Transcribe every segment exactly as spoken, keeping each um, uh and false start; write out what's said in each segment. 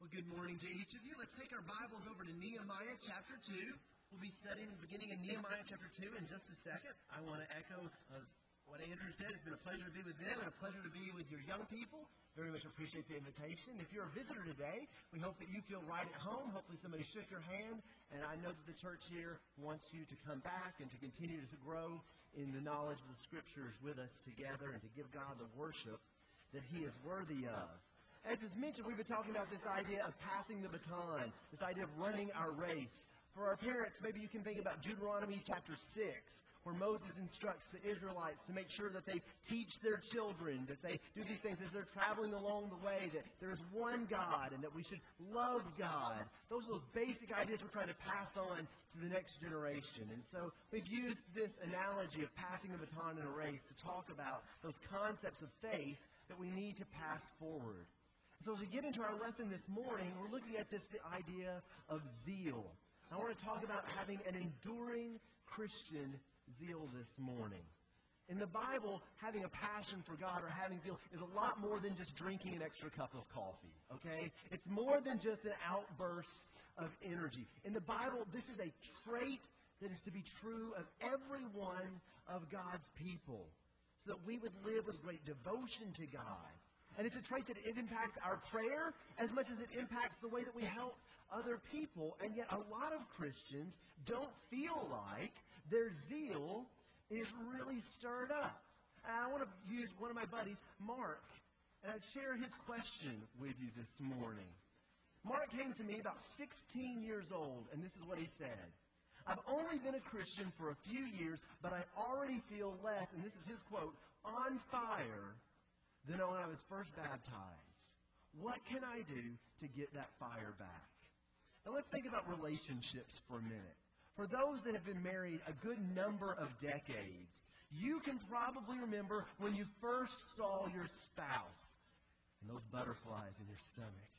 Well, good morning to each of you. Let's take our Bibles over to Nehemiah chapter two. We'll be studying the beginning of Nehemiah chapter two in just a second. I want to echo uh, what Andrew said. It's been a pleasure to be with them and a pleasure to be with your young people. Very much appreciate the invitation. If you're a visitor today, we hope that you feel right at home. Hopefully somebody shook your hand. And I know that the church here wants you to come back and to continue to grow in the knowledge of the Scriptures with us together and to give God the worship that He is worthy of. As is mentioned, we've been talking about this idea of passing the baton, this idea of running our race. For our parents, maybe you can think about Deuteronomy chapter six, where Moses instructs the Israelites to make sure that they teach their children, that they do these things as they're traveling along the way, that there is one God and that we should love God. Those are those basic ideas we're trying to pass on to the next generation. And so we've used this analogy of passing the baton in a race to talk about those concepts of faith that we need to pass forward. So as we get into our lesson this morning, we're looking at this the idea of zeal. I want to talk about having an enduring Christian zeal this morning. In the Bible, having a passion for God or having zeal is a lot more than just drinking an extra cup of coffee, okay? It's more than just an outburst of energy. In the Bible, this is a trait that is to be true of every one of God's people, so that we would live with great devotion to God. And it's a trait that it impacts our prayer as much as it impacts the way that we help other people. And yet a lot of Christians don't feel like their zeal is really stirred up. And I want to use one of my buddies, Mark, and I'd share his question with you this morning. Mark came to me about sixteen years old, and this is what he said. I've only been a Christian for a few years, but I already feel less, and this is his quote, on fire than when I was first baptized. What can I do to get that fire back? Now let's think about relationships for a minute. For those that have been married a good number of decades, you can probably remember when you first saw your spouse and those butterflies in your stomach.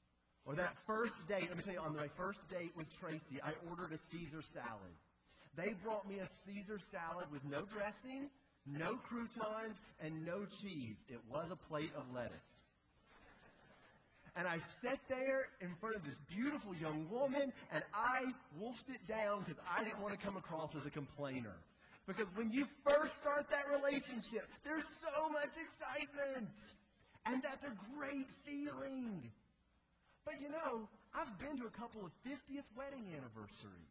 Or that first date. Let me tell you, on my first date with Tracy, I ordered a Caesar salad. They brought me a Caesar salad with no dressing, no croutons, and no cheese. It was a plate of lettuce. And I sat there in front of this beautiful young woman, and I wolfed it down because I didn't want to come across as a complainer. Because when you first start that relationship, there's so much excitement. And that's a great feeling. But you know, I've been to a couple of fiftieth wedding anniversaries.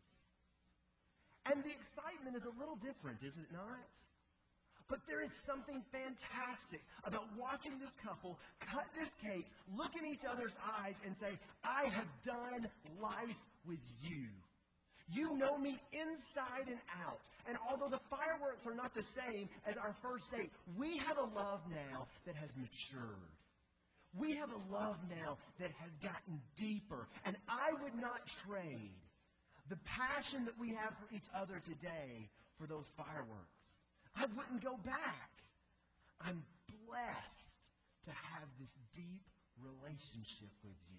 And the excitement is a little different, is it not? But there is something fantastic about watching this couple cut this cake, look in each other's eyes, and say, I have done life with you. You know me inside and out. And although the fireworks are not the same as our first date, we have a love now that has matured. We have a love now that has gotten deeper. And I would not trade the passion that we have for each other today for those fireworks. I wouldn't go back. I'm blessed to have this deep relationship with you.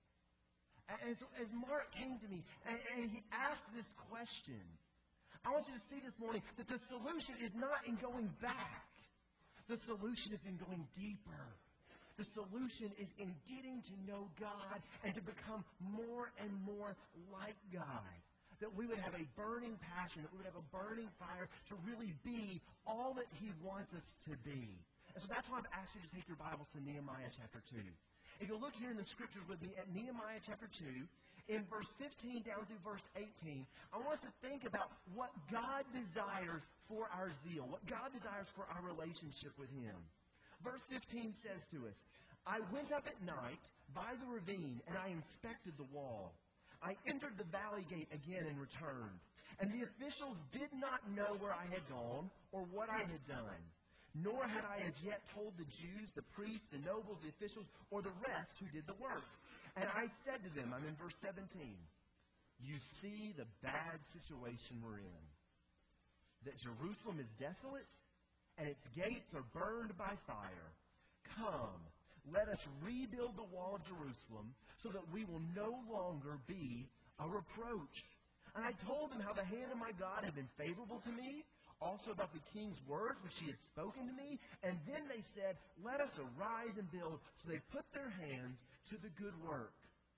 And so as Mark came to me and, and he asked this question, I want you to see this morning that the solution is not in going back. The solution is in going deeper. The solution is in getting to know God and to become more and more like God. That we would have a burning passion, that we would have a burning fire to really be all that He wants us to be. And so that's why I've asked you to take your Bibles to Nehemiah chapter two. If you look here in the Scriptures with me at Nehemiah chapter two, in verse fifteen down through verse eighteen, I want us to think about what God desires for our zeal, what God desires for our relationship with Him. Verse fifteen says to us, I went up at night by the ravine, and I inspected the wall. I entered the valley gate again and returned. And the officials did not know where I had gone or what I had done. Nor had I as yet told the Jews, the priests, the nobles, the officials, or the rest who did the work. And I said to them, I'm in verse seventeen, you see the bad situation we're in. That Jerusalem is desolate and its gates are burned by fire. Come, let us rebuild the wall of Jerusalem so that we will no longer be a reproach. And I told them how the hand of my God had been favorable to me, also about the king's words which he had spoken to me. And then they said, let us arise and build. So they put their hands to the good work.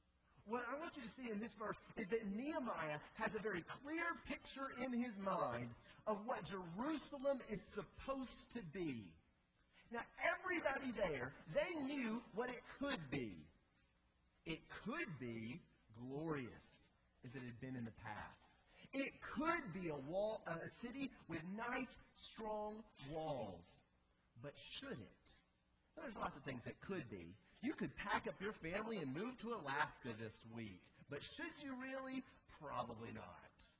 what I want you to see in this verse is that Nehemiah has a very clear picture in his mind of what Jerusalem is supposed to be. Now, everybody there, they knew what it could be. It could be glorious as it had been in the past. It could be a wall, a city with nice, strong walls. But should it? Well, there's lots of things that could be. You could pack up your family and move to Alaska this week. But should you really? Probably not.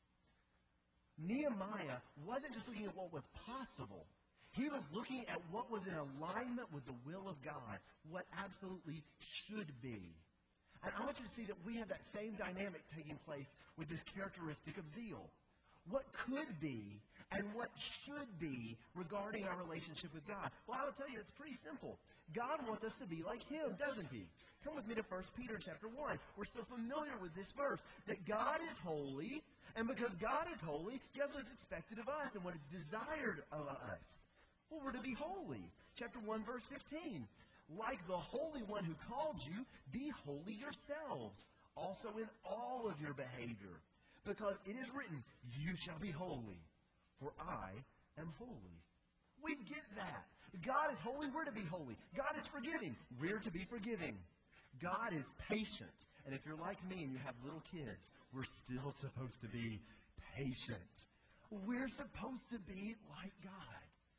Nehemiah wasn't just looking at what was possible. He was looking at what was in alignment with the will of God, what absolutely should be. And I want you to see that we have that same dynamic taking place with this characteristic of zeal. What could be and what should be regarding our relationship with God? Well, I will tell you, it's pretty simple. God wants us to be like Him, doesn't He? Come with me to First Peter chapter one. We're so familiar with this verse, that God is holy, and because God is holy, guess what's expected of us and what is desired of us? Well, we're to be holy. Chapter one, verse fifteen. Like the Holy One who called you, be holy yourselves, also in all of your behavior. Because it is written, you shall be holy, for I am holy. We get that. God is holy, we're to be holy. God is forgiving, we're to be forgiving. God is patient. And if you're like me and you have little kids, we're still supposed to be patient. We're supposed to be like God.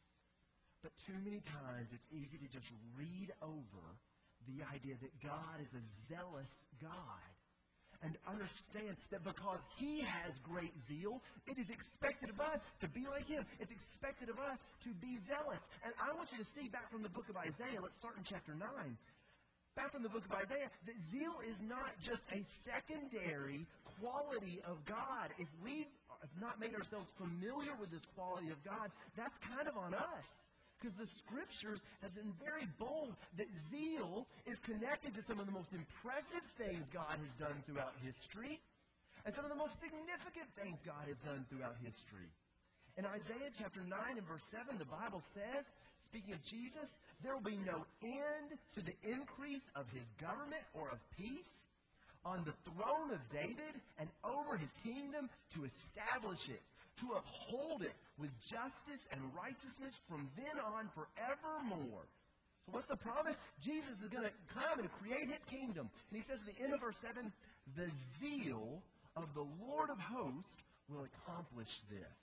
But too many times it's easy to just read over the idea that God is a zealous God. And understand that because He has great zeal, it is expected of us to be like Him. It's expected of us to be zealous. And I want you to see back from the book of Isaiah, let's start in chapter nine. Back from the book of Isaiah, that zeal is not just a secondary quality of God. If we have not made ourselves familiar with this quality of God, that's kind of on us. Because the Scriptures have been very bold that zeal is connected to some of the most impressive things God has done throughout history and some of the most significant things God has done throughout history. In Isaiah chapter nine and verse seven, the Bible says, speaking of Jesus, there will be no end to the increase of His government or of peace on the throne of David and over His kingdom to establish it, to uphold it with justice and righteousness from then on forevermore. So what's the promise? Jesus is going to come and create His kingdom. And He says at the end of verse seven, the zeal of the Lord of hosts will accomplish this.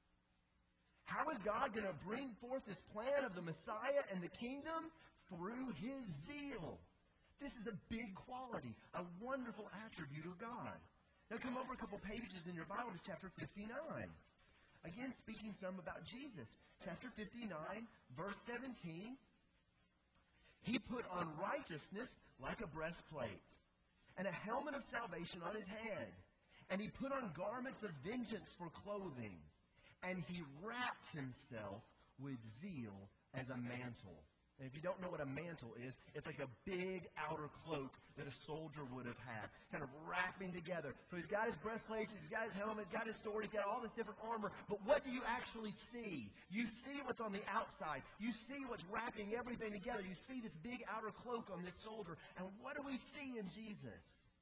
How is God going to bring forth this plan of the Messiah and the kingdom? Through His zeal. This is a big quality, a wonderful attribute of God. Now come over a couple pages in your Bible to chapter fifty-nine. Again, speaking some about Jesus. Chapter fifty-nine, verse seventeen. He put on righteousness like a breastplate, and a helmet of salvation on His head. And He put on garments of vengeance for clothing. And He wrapped Himself with zeal as a mantle. And if you don't know what a mantle is, it's like a big outer cloak that a soldier would have had, kind of wrapping together. So he's got his breastplate, he's got his helmet, he's got his sword, he's got all this different armor. But what do you actually see? You see what's on the outside. You see what's wrapping everything together. You see this big outer cloak on this soldier. And what do we see in Jesus?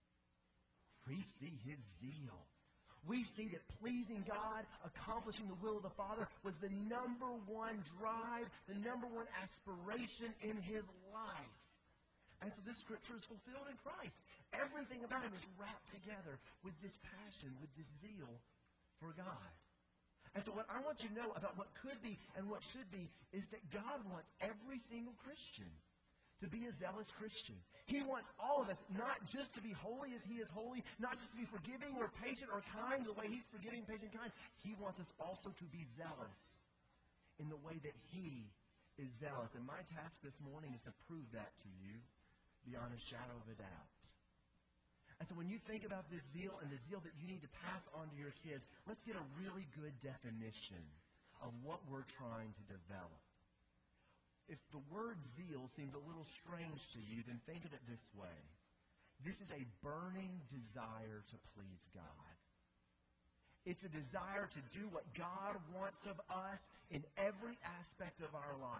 We see His zeal. We see that pleasing God, accomplishing the will of the Father, was the number one drive, the number one aspiration in His life. And so this Scripture is fulfilled in Christ. Everything about Him is wrapped together with this passion, with this zeal for God. And so what I want you to know about what could be and what should be is that God wants every single Christian to be a zealous Christian. He wants all of us not just to be holy as He is holy, not just to be forgiving or patient or kind the way He's forgiving, patient, kind. He wants us also to be zealous in the way that He is zealous. And my task this morning is to prove that to you beyond a shadow of a doubt. And so when you think about this zeal and the zeal that you need to pass on to your kids, let's get a really good definition of what we're trying to develop. If the word zeal seems a little strange to you, then think of it this way. This is a burning desire to please God. It's a desire to do what God wants of us in every aspect of our life.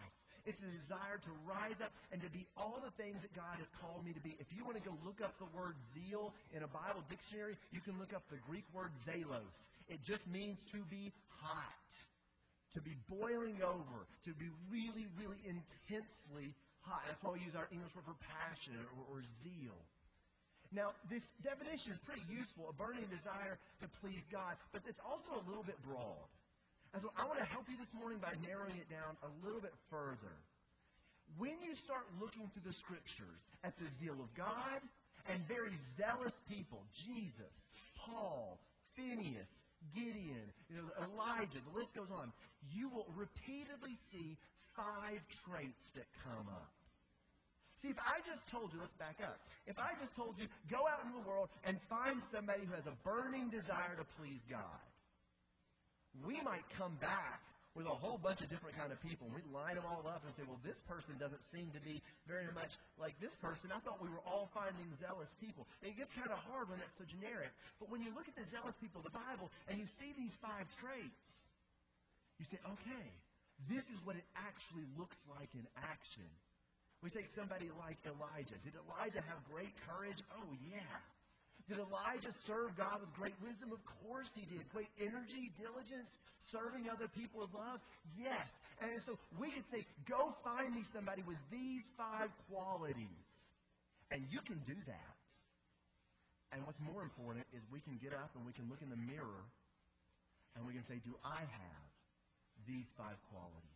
It's a desire to rise up and to be all the things that God has called me to be. If you want to go look up the word zeal in a Bible dictionary, you can look up the Greek word zelos. It just means to be hot, to be boiling over, to be really, really intensely hot. That's why we use our English word for passion or, or zeal. Now, this definition is pretty useful, a burning desire to please God, but it's also a little bit broad. And so I want to help you this morning by narrowing it down a little bit further. When you start looking through the Scriptures at the zeal of God and very zealous people, Jesus, Paul, Phineas, Gideon, you know, Elijah, the list goes on, you will repeatedly see five traits that come up. See, if I just told you, let's back up. If I just told you, go out into the world and find somebody who has a burning desire to please God, we might come back with a whole bunch of different kind of people. And we'd line them all up and say, well, this person doesn't seem to be very much like this person. I thought we were all finding zealous people. It gets kind of hard when that's so generic. But when you look at the zealous people of the Bible and you see these five traits, you say, okay, this is what it actually looks like in action. We take somebody like Elijah. Did Elijah have great courage? Oh, yeah. Did Elijah serve God with great wisdom? Of course he did. Great energy, diligence, serving other people with love? Yes. And so we could say, go find me somebody with these five qualities. And you can do that. And what's more important is we can get up and we can look in the mirror and we can say, do I have these five qualities?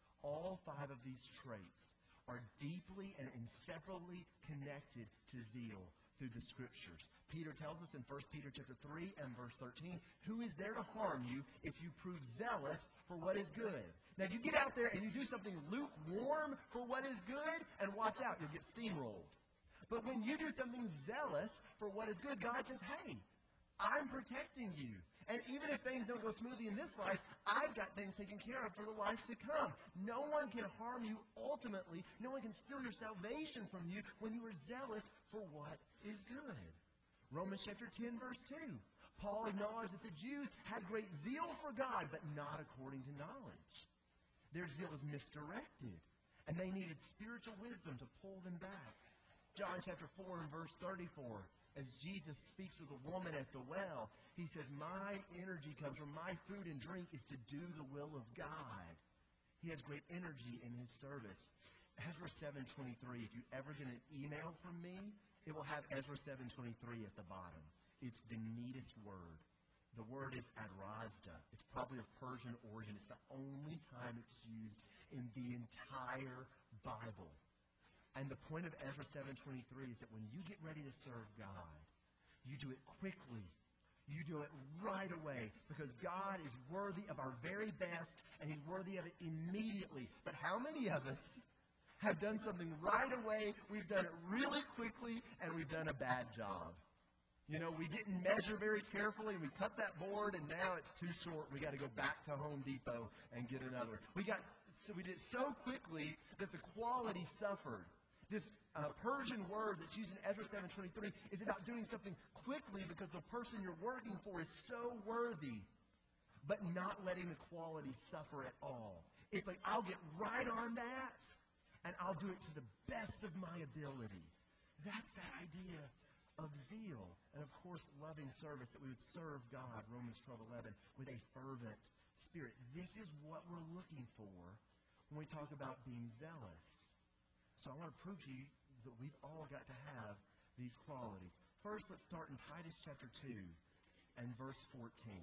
All five of these traits are deeply and inseparably connected to zeal through the Scriptures. Peter tells us in First Peter chapter three and verse thirteen, who is there to harm you if you prove zealous for what is good? Now, if you get out there and you do something lukewarm for what is good, and watch out, you'll get steamrolled. But when you do something zealous for what is good, God says, hey, I'm protecting you. And even if things don't go smoothly in this life, I've got things taken care of for the life to come. No one can harm you ultimately. No one can steal your salvation from you when you are zealous for what is good. Romans chapter ten, verse two. Paul acknowledged that the Jews had great zeal for God, but not according to knowledge. Their zeal was misdirected, and they needed spiritual wisdom to pull them back. John chapter four and verse thirty-four. As Jesus speaks with a woman at the well, he says, my energy comes from my food and drink is to do the will of God. He has great energy in his service. Ezra seven twenty-three, if you ever get an email from me, it will have Ezra seven twenty-three at the bottom. It's the neatest word. The word is adrazda. It's probably of Persian origin. It's the only time it's used in the entire Bible. And the point of Ezra seven twenty-three is that when you get ready to serve God, you do it quickly. You do it right away because God is worthy of our very best and He's worthy of it immediately. But how many of us have done something right away, we've done it really quickly, and we've done a bad job? You know, we didn't measure very carefully, and we cut that board, and now it's too short. We got to go back to Home Depot and get another. We got so we did it so quickly that the quality suffered. This uh, Persian word that's used in Ezra seven twenty-three is about doing something quickly because the person you're working for is so worthy, but not letting the quality suffer at all. It's like, I'll get right on that, and I'll do it to the best of my ability. That's that idea of zeal. And, of course, loving service, that we would serve God, Romans twelve eleven, with a fervent spirit. This is what we're looking for when we talk about being zealous. So I want to prove to you that we've all got to have these qualities. First, let's start in Titus chapter two and verse fourteen.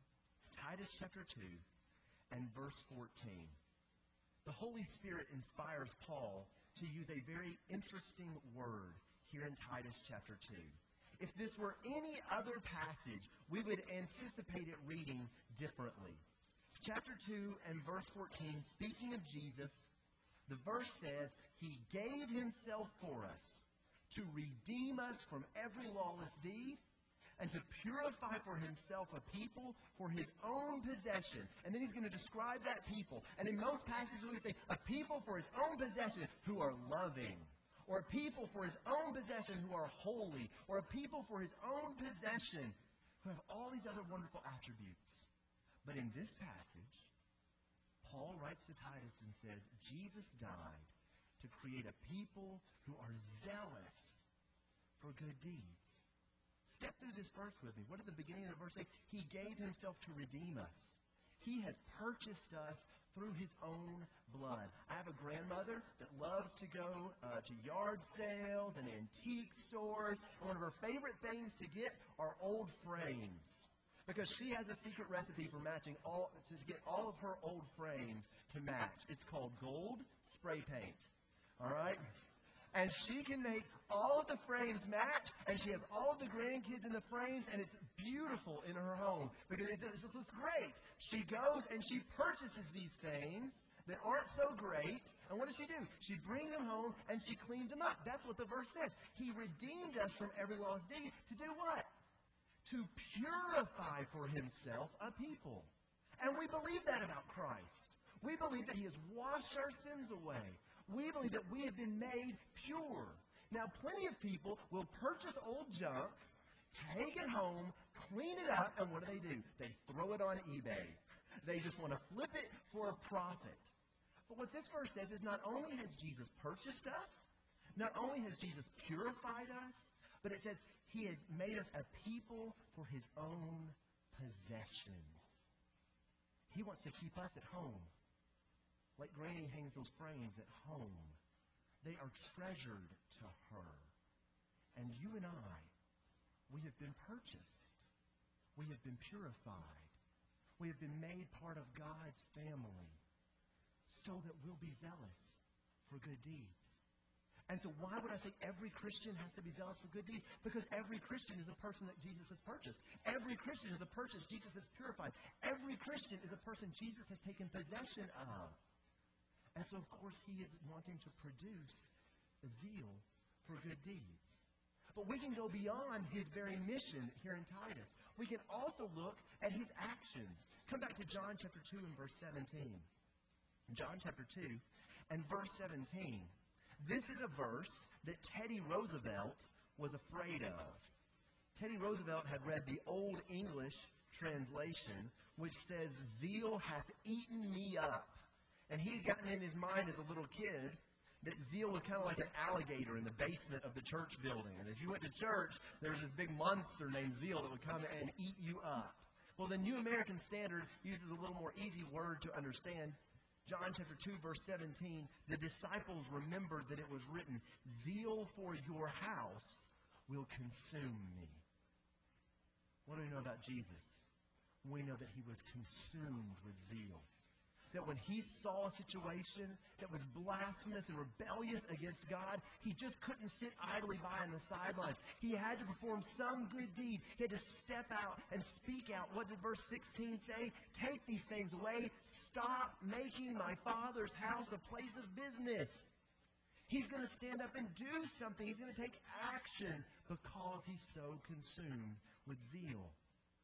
Titus chapter two and verse fourteen. The Holy Spirit inspires Paul to use a very interesting word here in Titus chapter two. If this were any other passage, we would anticipate it reading differently. Chapter two and verse fourteen, speaking of Jesus, the verse says, He gave Himself for us to redeem us from every lawless deed and to purify for Himself a people for His own possession. And then He's going to describe that people. And in most passages we say, a people for His own possession who are loving, or a people for His own possession who are holy, or a people for His own possession who have all these other wonderful attributes. But in this passage, Paul writes to Titus and says, Jesus died to create a people who are zealous for good deeds. Step through this verse with me. What did the beginning of the verse say? He gave himself to redeem us. He has purchased us through his own blood. I have a grandmother that loves to go uh, to yard sales and antique stores. One of her favorite things to get are old frames, because she has a secret recipe for matching all to get all of her old frames to match. It's called gold spray paint. All right? And she can make all of the frames match, and she has all of the grandkids in the frames, and it's beautiful in her home because it just looks great. She goes and she purchases these things that aren't so great, and what does she do? She brings them home and she cleans them up. That's what the verse says. He redeemed us from every lost deed to do what? To purify for himself a people. And we believe that about Christ. We believe that he has washed our sins away. We believe that we have been made pure. Now, plenty of people will purchase old junk, take it home, clean it up, and what do they do? They throw it on eBay. They just want to flip it for a profit. But what this verse says is not only has Jesus purchased us, not only has Jesus purified us, but it says he has made us a people for his own possession. He wants to keep us at home. Like Granny hangs those frames at home. They are treasured to her. And you and I, we have been purchased. We have been purified. We have been made part of God's family so that we'll be zealous for good deeds. And so why would I say every Christian has to be zealous for good deeds? Because every Christian is a person that Jesus has purchased. Every Christian is a person Jesus has purified. Every Christian is a person Jesus has taken possession of. And so, of course, he is wanting to produce a zeal for good deeds. But we can go beyond his very mission here in Titus. We can also look at his actions. Come back to John chapter two and verse seventeen. John chapter two and verse seventeen. This is a verse that Teddy Roosevelt was afraid of. Teddy Roosevelt had read the Old English translation, which says, "Zeal hath eaten me up." And he'd gotten in his mind as a little kid that zeal was kind of like an alligator in the basement of the church building. And if you went to church, there was this big monster named Zeal that would come and eat you up. Well, the New American Standard uses a little more easy word to understand. John chapter two, verse seventeen, the disciples remembered that it was written, "Zeal for your house will consume me." What do we know about Jesus? We know that he was consumed with zeal. That when he saw a situation that was blasphemous and rebellious against God, he just couldn't sit idly by on the sidelines. He had to perform some good deed. He had to step out and speak out. What did verse sixteen say? "Take these things away. Stop making my Father's house a place of business." He's going to stand up and do something. He's going to take action because he's so consumed with zeal.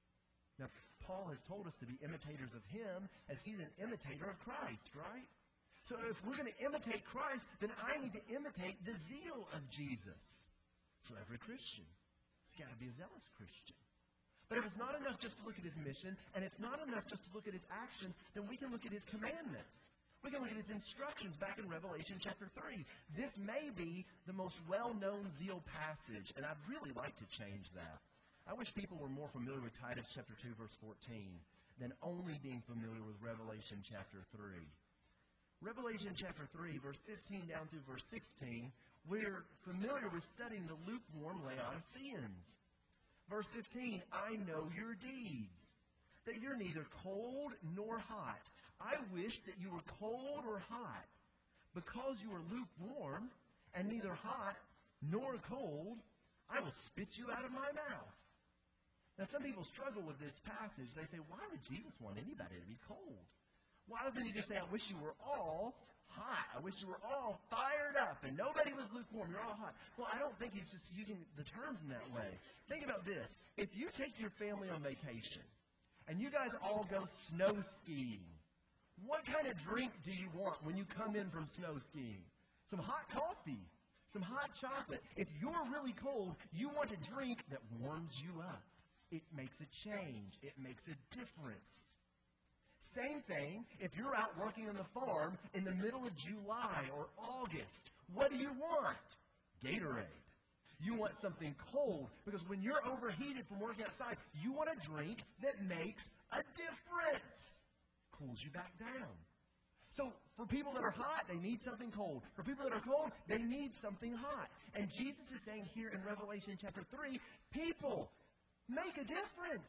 Now, Paul has told us to be imitators of him as he's an imitator of Christ, right? So if we're going to imitate Christ, then I need to imitate the zeal of Jesus. So every Christian has got to be a zealous Christian. But if it's not enough just to look at his mission, and it's not enough just to look at his actions, then we can look at his commandments. We can look at his instructions back in Revelation chapter three. This may be the most well-known zeal passage, and I'd really like to change that. I wish people were more familiar with Titus chapter two, verse fourteen, than only being familiar with Revelation chapter three. Revelation chapter three, verse fifteen down through verse sixteen, we're familiar with studying the lukewarm Laodiceans. Verse fifteen, "I know your deeds, that you're neither cold nor hot. I wish that you were cold or hot. Because you are lukewarm and neither hot nor cold, I will spit you out of my mouth." Now, some people struggle with this passage. They say, why would Jesus want anybody to be cold? Why doesn't he just say, "I wish you were all hot. I wish you were all fired up and nobody was lukewarm. You're all hot." Well, I don't think he's just using the terms in that way. Think about this. If you take your family on vacation and you guys all go snow skiing, what kind of drink do you want when you come in from snow skiing? Some hot coffee, some hot chocolate. If you're really cold, you want a drink that warms you up. It makes a change. It makes a difference. Same thing if you're out working on the farm in the middle of July or August. What do you want? Gatorade. You want something cold because when you're overheated from working outside, you want a drink that makes a difference. Cools you back down. So for people that are hot, they need something cold. For people that are cold, they need something hot. And Jesus is saying here in Revelation chapter three, people, make a difference.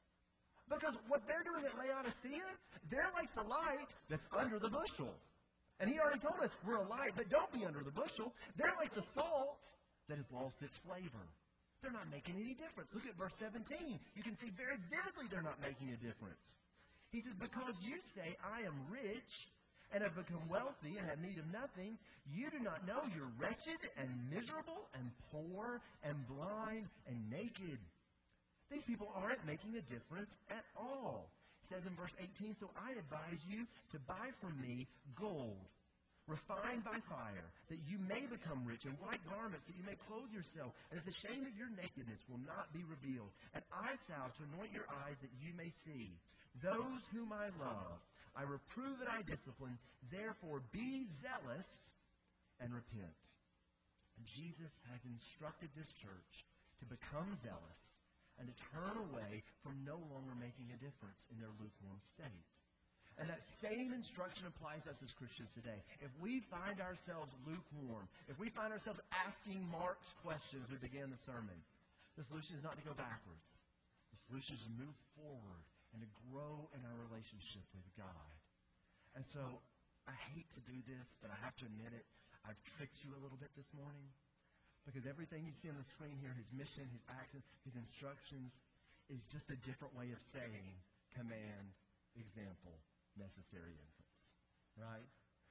Because what they're doing at Laodicea, they're like the light that's under the bushel. And he already told us we're a light, but don't be under the bushel. They're like the salt that has lost its flavor. They're not making any difference. Look at verse seventeen. You can see very vividly they're not making a difference. He says, because you say, I am rich and have become wealthy and have need of nothing, you do not know you're wretched and miserable and poor and blind and naked. These people aren't making a difference at all. It says in verse eighteen, so I advise you to buy from me gold, refined by fire, that you may become rich, and white garments, that you may clothe yourself, and that the shame of your nakedness will not be revealed, and eye salve to anoint your eyes that you may see. Those whom I love, I reprove and I discipline. Therefore, be zealous and repent. And Jesus has instructed this church to become zealous and to turn away from no longer making a difference in their lukewarm state. And that same instruction applies to us as Christians today. If we find ourselves lukewarm, if we find ourselves asking Mark's questions as we began the sermon, the solution is not to go backwards. The solution is to move forward and to grow in our relationship with God. And so, I hate to do this, but I have to admit it. I've tricked you a little bit this morning. Because everything you see on the screen here, his mission, his actions, his instructions, is just a different way of saying command, example, necessary infants. Right?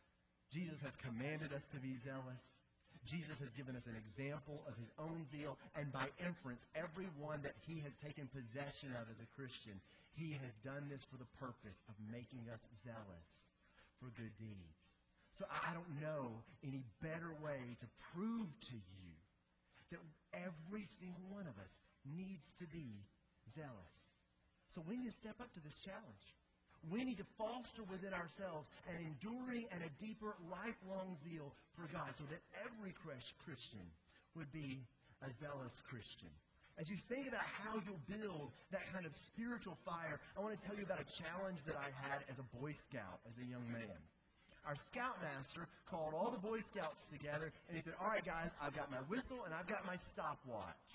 Jesus has commanded us to be zealous. Jesus has given us an example of his own zeal. And by inference, everyone that he has taken possession of as a Christian, he has done this for the purpose of making us zealous for good deeds. So I don't know any better way to prove to you that every single one of us needs to be zealous. So we need to step up to this challenge. We need to foster within ourselves an enduring and a deeper lifelong zeal for God so that every Christian would be a zealous Christian. As you think about how you'll build that kind of spiritual fire, I want to tell you about a challenge that I had as a Boy Scout, as a young man. Our scoutmaster called all the Boy Scouts together, and he said, all right, guys, I've got my whistle and I've got my stopwatch.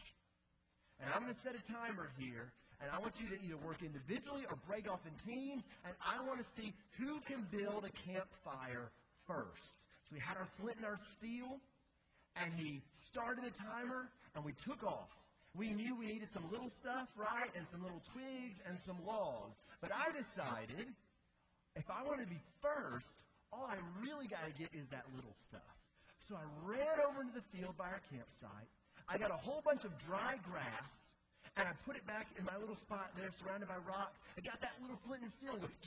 And I'm going to set a timer here, and I want you to either work individually or break off in teams, and I want to see who can build a campfire first. So we had our flint and our steel, and he started the timer, and we took off. We knew we needed some little stuff, right, and some little twigs and some logs. But I decided if I want to be first, all I really got to get is that little stuff. So I ran over into the field by our campsite. I got a whole bunch of dry grass, and I put it back in my little spot there surrounded by rocks. I got that little flint and steel and go,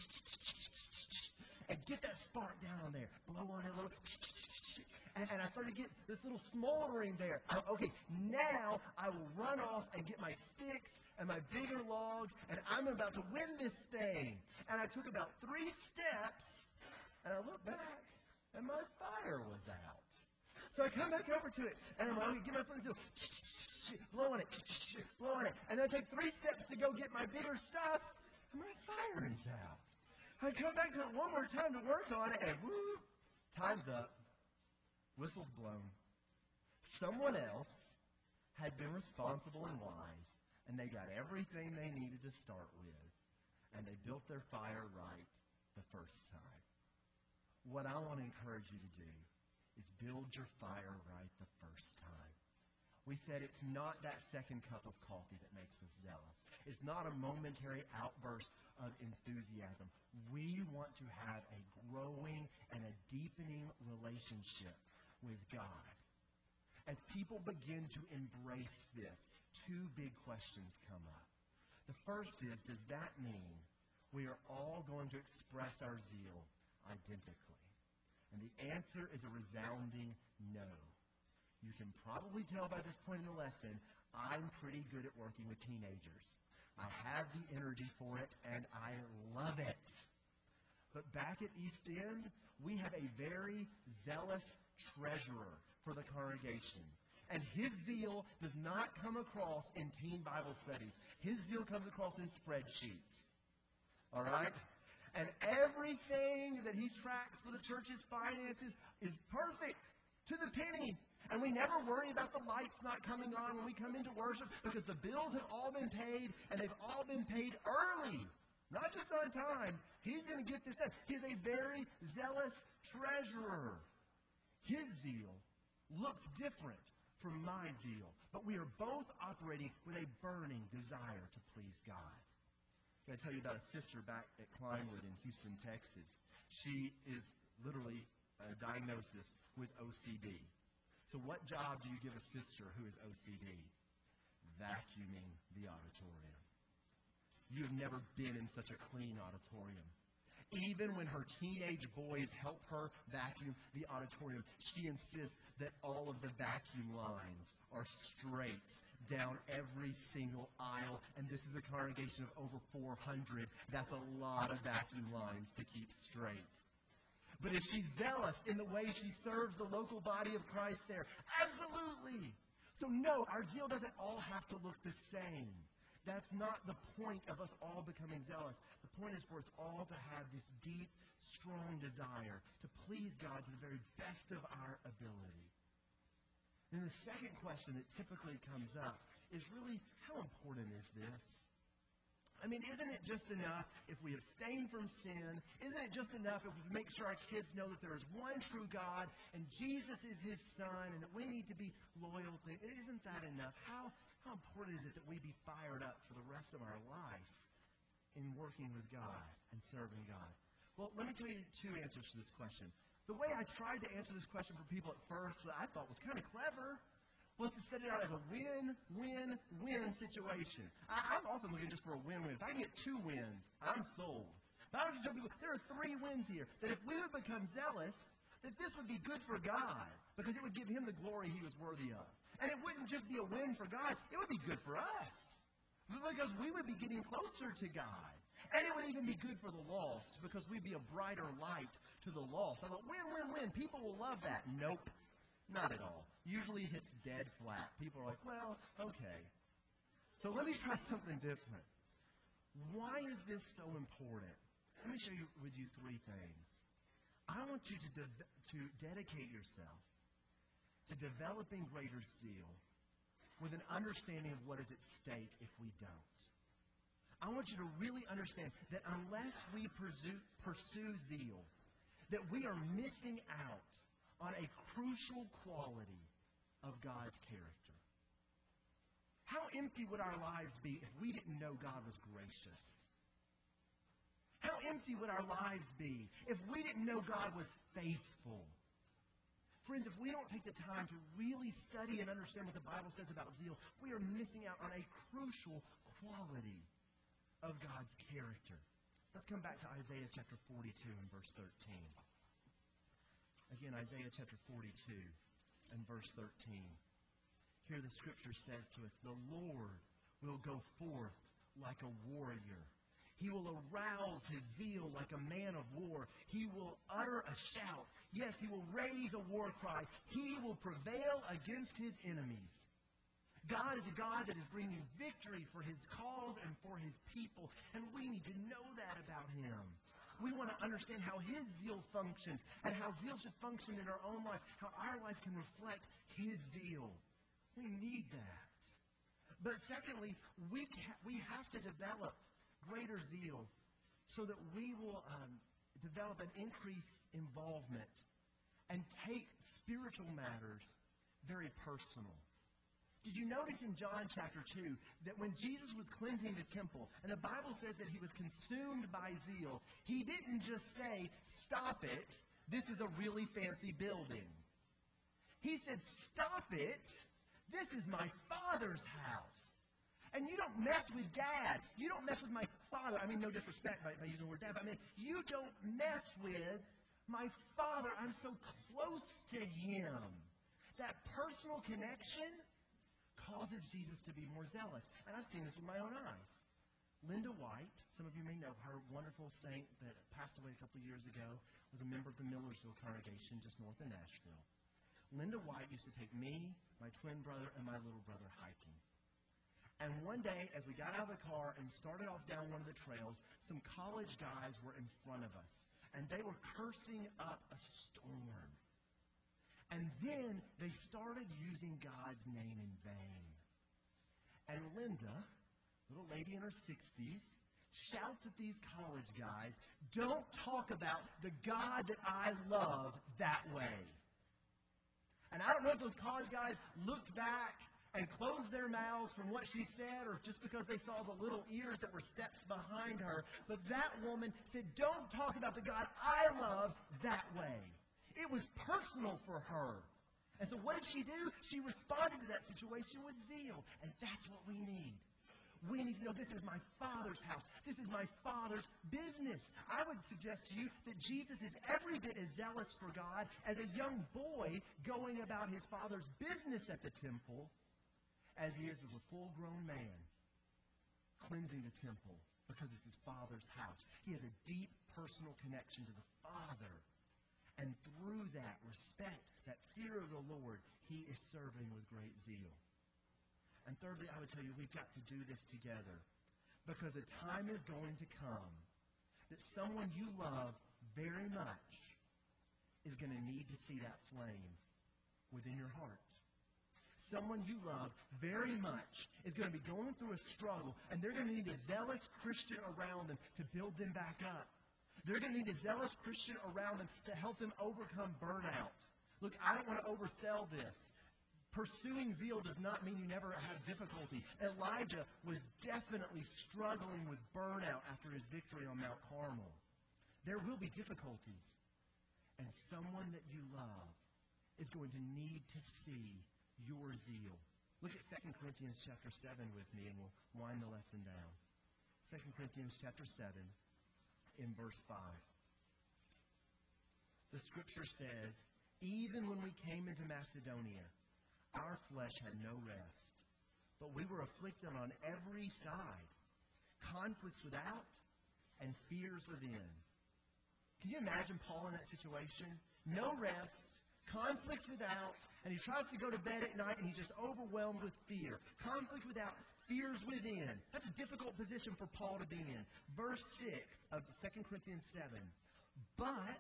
and get that spark down on there. Blow on it a little. And, and I started to get this little smoldering there. I, okay, now I will run off and get my sticks and my bigger logs, and I'm about to win this thing. And I took about three steps, and I look back, and my fire was out. So I come back over to it, and I'm going to get my flint and steel, blow on it, blow on it. And then I take three steps to go get my bigger stuff, and my fire is out. I come back to it one more time to work on it, and woo, time's up. Whistle's blown. Someone else had been responsible and wise, and they got everything they needed to start with, and they built their fire right the first time. What I want to encourage you to do is build your fire right the first time. We said it's not that second cup of coffee that makes us zealous. It's not a momentary outburst of enthusiasm. We want to have a growing and a deepening relationship with God. As people begin to embrace this, two big questions come up. The first is, does that mean we are all going to express our zeal identically? And the answer is a resounding no. You can probably tell by this point in the lesson, I'm pretty good at working with teenagers. I have the energy for it, and I love it. But back at East End, we have a very zealous treasurer for the congregation. And his zeal does not come across in teen Bible studies. His zeal comes across in spreadsheets. All right? And everything that he tracks for the church's finances is perfect to the penny. And we never worry about the lights not coming on when we come into worship because the bills have all been paid and they've all been paid early. Not just on time. He's going to get this done. He's a very zealous treasurer. His zeal looks different from my zeal. But we are both operating with a burning desire to please God. I'm going to tell you about a sister back at Kleinwood in Houston, Texas. She is literally a diagnosis with O C D. So what job do you give a sister who is O C D? Vacuuming the auditorium. You have never been in such a clean auditorium. Even when her teenage boys help her vacuum the auditorium, she insists that all of the vacuum lines are straight down every single aisle. And this is a congregation of over four hundred. That's a lot of vacuum lines to keep straight. But is she zealous in the way she serves the local body of Christ there? Absolutely. So no, our zeal doesn't all have to look the same. That's not the point of us all becoming zealous. The point is for us all to have this deep, strong desire to please God to the very best of our ability. And the second question that typically comes up is really, how important is this? I mean, isn't it just enough if we abstain from sin? Isn't it just enough if we make sure our kids know that there is one true God and Jesus is His Son and that we need to be loyal to Him? Isn't that enough? How, how important is it that we be fired up for the rest of our life in working with God and serving God? Well, let me tell you two answers to this question. The way I tried to answer this question for people at first that I thought was kind of clever was to set it out as a win-win-win situation. I, I'm often looking just for a win-win. If I can get two wins, I'm sold. But I want to tell people there are three wins here. That if we would become zealous, that this would be good for God because it would give Him the glory He was worthy of. And it wouldn't just be a win for God. It would be good for us because we would be getting closer to God. And it would even be good for the lost because we'd be a brighter light to the lost. I thought, win-win-win. People will love that. Nope. Not at all. Usually it hits dead flat. People are like, well, okay. So let me try something different. Why is this so important? Let me share you, with you three things. I want you to, de- to dedicate yourself to developing greater zeal with an understanding of what is at stake if we don't. I want you to really understand that unless we pursue, pursue zeal, that we are missing out on a crucial quality of God's character. How empty would our lives be if we didn't know God was gracious? How empty would our lives be if we didn't know God was faithful? Friends, if we don't take the time to really study and understand what the Bible says about zeal, we are missing out on a crucial quality of God's character. Let's come back to Isaiah chapter forty-two and verse thirteen. Again, Isaiah chapter forty-two and verse thirteen. Here the Scripture says to us, the Lord will go forth like a warrior. He will arouse His zeal like a man of war. He will utter a shout. Yes, He will raise a war cry. He will prevail against His enemies. God is a God that is bringing victory for His cause and for His people. And we need to know that about Him. We want to understand how His zeal functions and how zeal should function in our own life, how our life can reflect His zeal. We need that. But secondly, we ca- we have to develop greater zeal so that we will um, develop an increased involvement and take spiritual matters very personal. Did you notice in John chapter two that when Jesus was cleansing the temple, and the Bible says that He was consumed by zeal, He didn't just say, stop it, this is a really fancy building. He said, stop it, this is my Father's house. And you don't mess with Dad. You don't mess with my Father. I mean, no disrespect by, by using the word Dad, but I mean, you don't mess with my Father. I'm so close to Him. That personal connection causes Jesus to be more zealous. And I've seen this with my own eyes. Linda White, some of you may know her, wonderful saint that passed away a couple of years ago, was a member of the Millersville congregation just north of Nashville. Linda White used to take me, my twin brother, and my little brother hiking. And one day, as we got out of the car and started off down one of the trails, some college guys were in front of us. And they were cursing up a storm. And then they started using God's name in vain. And Linda, little lady in her sixties, shouts at these college guys, "Don't talk about the God that I love that way." And I don't know if those college guys looked back and closed their mouths from what she said, or just because they saw the little ears that were steps behind her. But that woman said, "Don't talk about the God I love that way." It was personal for her. And so what did she do? She responded to that situation with zeal. And that's what we need. We need to know this is my Father's house. This is my Father's business. I would suggest to you that Jesus is every bit as zealous for God as a young boy going about his Father's business at the temple as he is as a full-grown man cleansing the temple because it's his Father's house. He has a deep personal connection to the Father. And through that respect, that fear of the Lord, he is serving with great zeal. And thirdly, I would tell you, we've got to do this together. Because a time is going to come that someone you love very much is going to need to see that flame within your heart. Someone you love very much is going to be going through a struggle, and they're going to need a zealous Christian around them to build them back up. They're going to need a zealous Christian around them to help them overcome burnout. Look, I don't want to oversell this. Pursuing zeal does not mean you never have difficulty. Elijah was definitely struggling with burnout after his victory on Mount Carmel. There will be difficulties. And someone that you love is going to need to see your zeal. Look at Second Corinthians chapter seven with me, and we'll wind the lesson down. Second Corinthians chapter seven, in verse five. The Scripture says, "Even when we came into Macedonia, our flesh had no rest, but we were afflicted on every side, conflicts without and fears within." Can you imagine Paul in that situation? No rest, conflicts without, and he tries to go to bed at night and he's just overwhelmed with fear. Conflict without, fears within. That's a difficult position for Paul to be in. Verse six of Second Corinthians seven. "But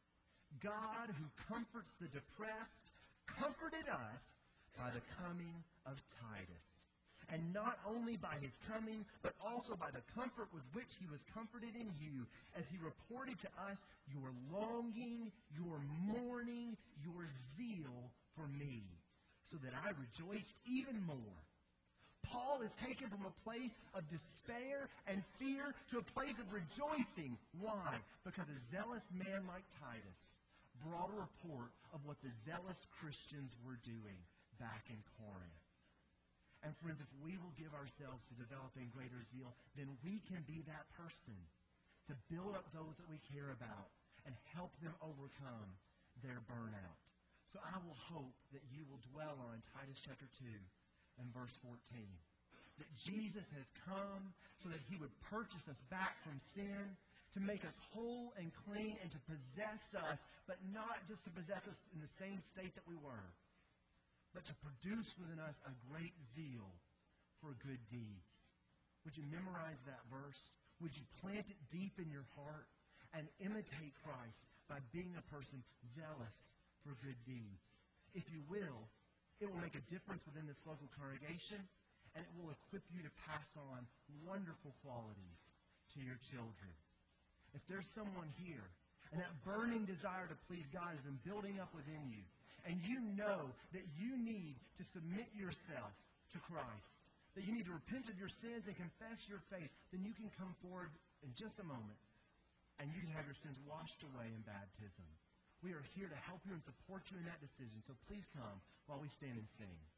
God, who comforts the depressed, comforted us by the coming of Titus. And not only by his coming, but also by the comfort with which he was comforted in you, as he reported to us your longing, your mourning, your zeal for me, so that I rejoiced even more." Paul is taken from a place of despair and fear to a place of rejoicing. Why? Because a zealous man like Titus brought a report of what the zealous Christians were doing back in Corinth. And friends, if we will give ourselves to developing greater zeal, then we can be that person to build up those that we care about and help them overcome their burnout. So I will hope that you will dwell on Titus chapter two and verse fourteen. That Jesus has come so that he would purchase us back from sin, to make us whole and clean, and to possess us, but not just to possess us in the same state that we were, but to produce within us a great zeal for good deeds. Would you memorize that verse? Would you plant it deep in your heart and imitate Christ by being a person zealous for good deeds? If you will, it will make a difference within this local congregation, and it will equip you to pass on wonderful qualities to your children. If there's someone here, and that burning desire to please God has been building up within you, and you know that you need to submit yourself to Christ, that you need to repent of your sins and confess your faith, then you can come forward in just a moment, and you can have your sins washed away in baptism. We are here to help you and support you in that decision, so please come while we stand and sing.